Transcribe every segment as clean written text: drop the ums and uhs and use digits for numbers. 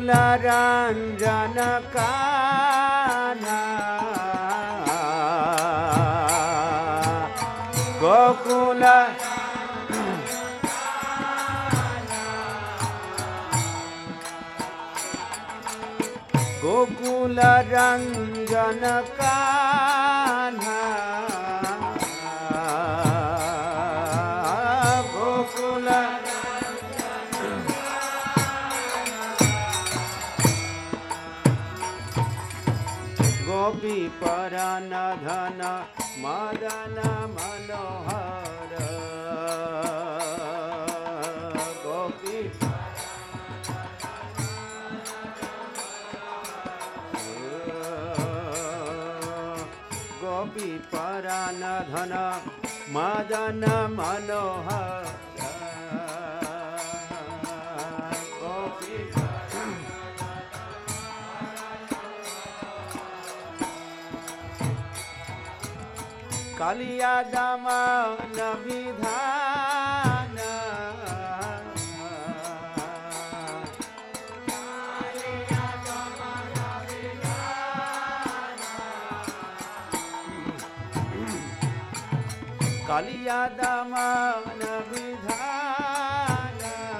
रंजन कान्हा गोकुल गोकुल रंजन कान्हा गोकुल गोपी परन धन मदन मनोहर गोपी गोपी परन धन मदन मनोहर गोपी कालिया दमन विधान कालिया दमन विधान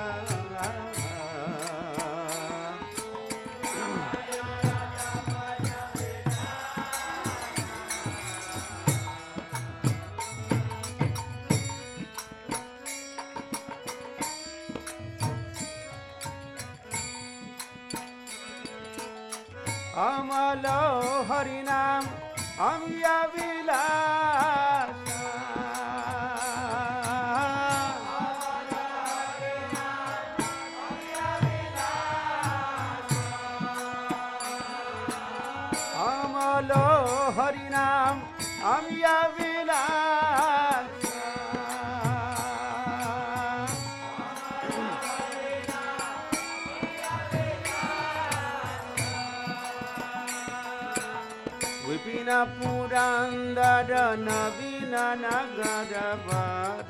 अमलो हरिनाम अम्या विलास अमलो हरिनाम अम्या विलास विपिन पुरंदर नवीन नगर वर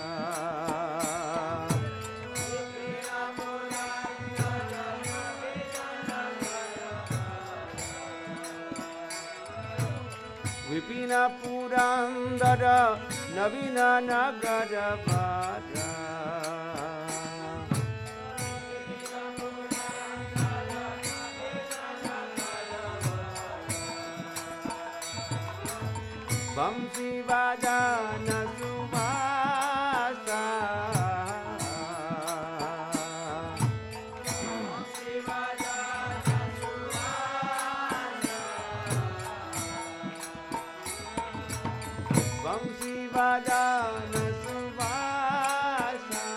विपिन पुरंदर नवीन नगर वर बंसी बाजन सुबासा बंसी बाजन सुबासा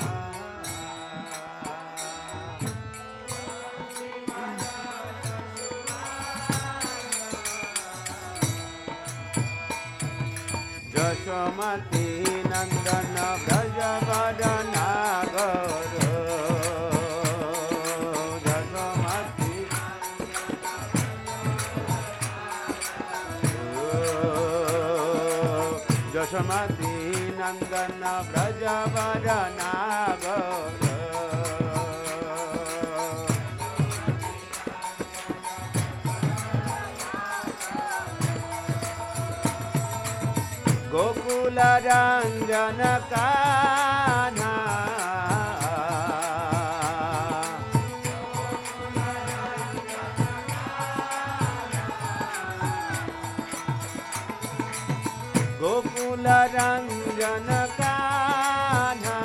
यशोमती नंदन ब्रजवर नागर यशोमती यशोमती नंदन ब्रजवर नागर गोकुल रंजन कान्हा गोकुल रंजन कान्हा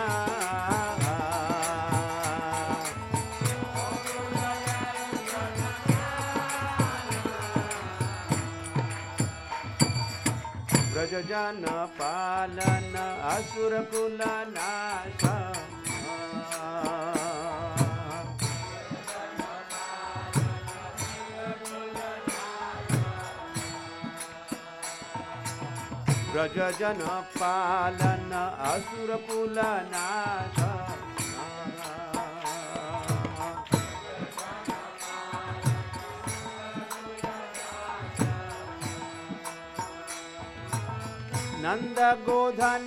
ब्रज जन पालन असुर कुल नाश ब्रज जन पालन असुर कुल नाश नंद गोधन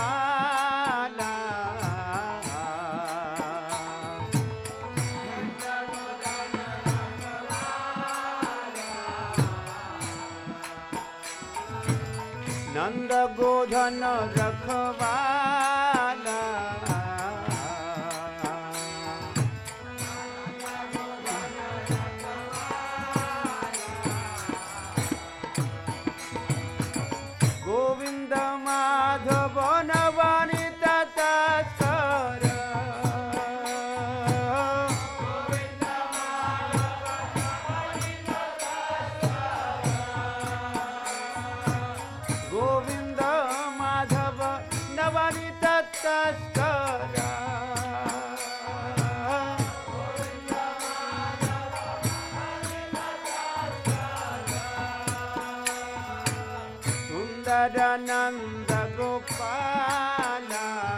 रखवाला नंद गोधन रखवाला गोविंद माधव नवनीत तत्पर गोविंद माधव नवनीत तत्पर सुंदरानंद गोपाल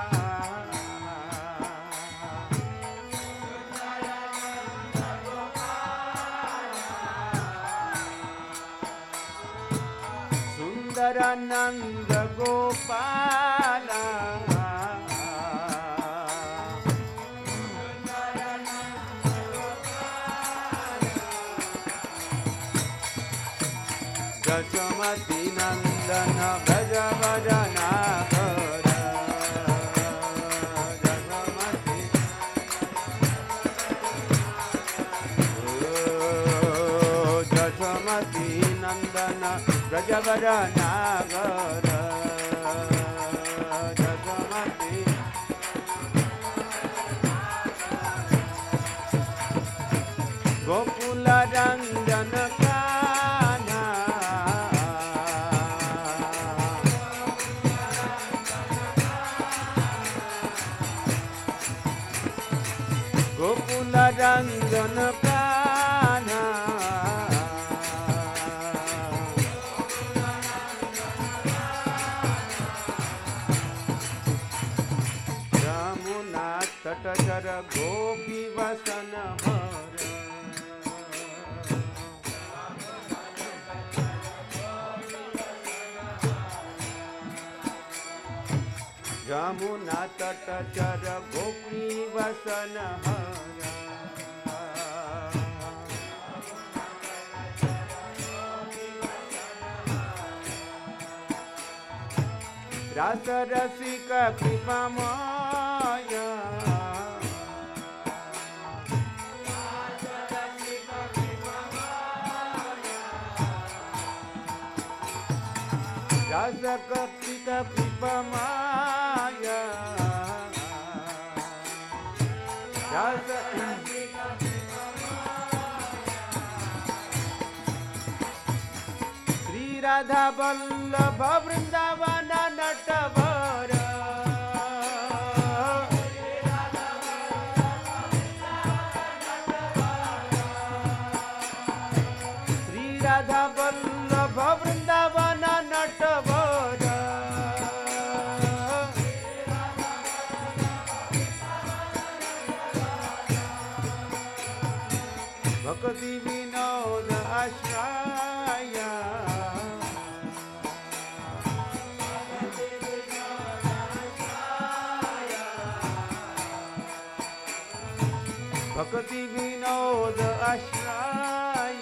सुंदरानंद गोपाल जसमती नंदन ब्रज वदनाकर जसमती नंदन ब्रज वदनाकर जसमती गोकुल रंजन कान्हा गोकुल रंजन कान्हा यमुना तटचर गोपी वसन भर यमुना तटचर गोपी वसन हर रास रसिक कृपामय रास रसिक कृपामय रास श्री राधा वल्लभ वृंदावन नटवर श्री राधा वल्लभ वृंदावन नटवर भक्ति विनोद आश्रय भक्ति विनोद आश्रय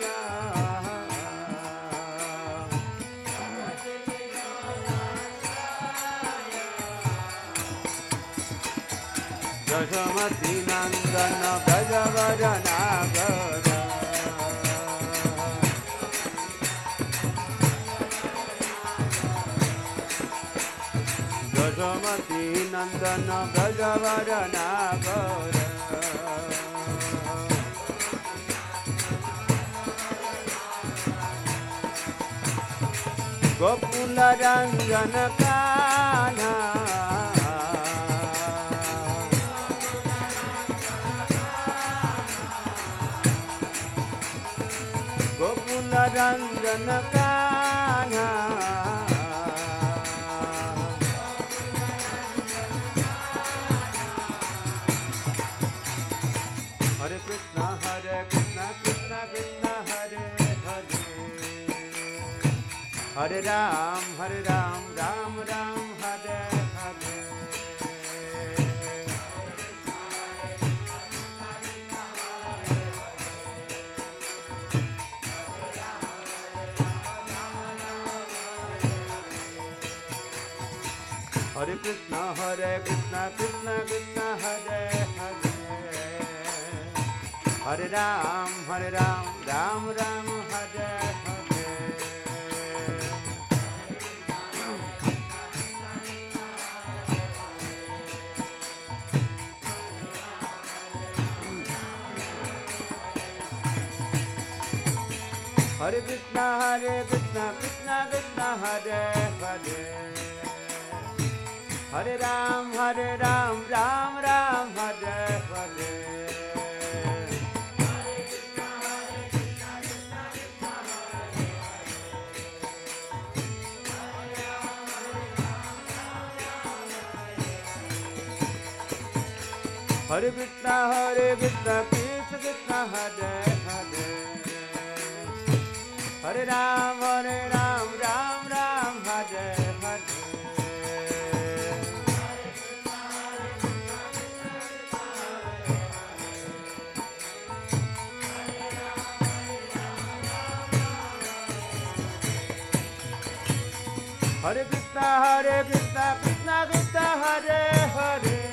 जसमती नंदन ब्रज वदनाकर जसमती नंदन ब्रज वदनाकर गोकुल रंजन कान्हा गोकुल रंजन कान्हा हरे Krishna Krishna Krishna Hare Hare Hare Ram Ram Ram Hare Hare Hare Krishna Krishna Krishna Hare Hare, Hare Ram Ram Ram Hare Hare. Hare Krishna Krishna Krishna Hare Hare, Hare Ram Ram Ram Hare Hare. Hare Krishna Krishna Krishna Hare Hare, Hare Ram Ram Ram Hare Hare. Hare Krishna Krishna Krishna Hare Hare,